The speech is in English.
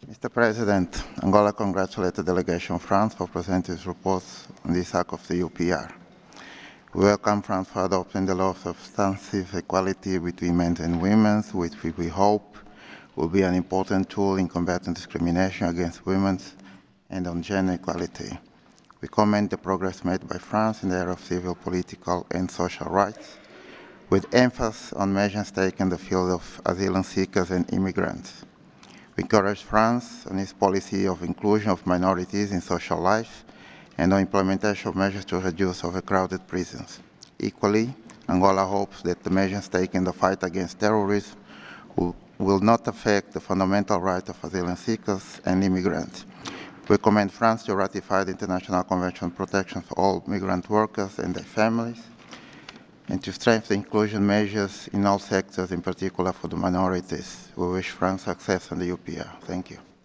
Mr. President, Angola congratulates the delegation of France for presenting its reports on the act of the UPR. We welcome France for adopting the law of substantive equality between men and women, which we hope will be an important tool in combating discrimination against women and on gender equality. We commend the progress made by France in the area of civil, political, and social rights, with emphasis on measures taken in the field of asylum seekers and immigrants. We encourage France on its policy of inclusion of minorities in social life and on implementation of measures to reduce overcrowded prisons. Equally, Angola hopes that the measures taken in the fight against terrorism will not affect the fundamental rights of asylum seekers and immigrants. We recommend France to ratify the International Convention on Protection for all migrant workers and their families, and to strengthen inclusion measures in all sectors, in particular for the minorities. We wish France success in the UPR. Thank you.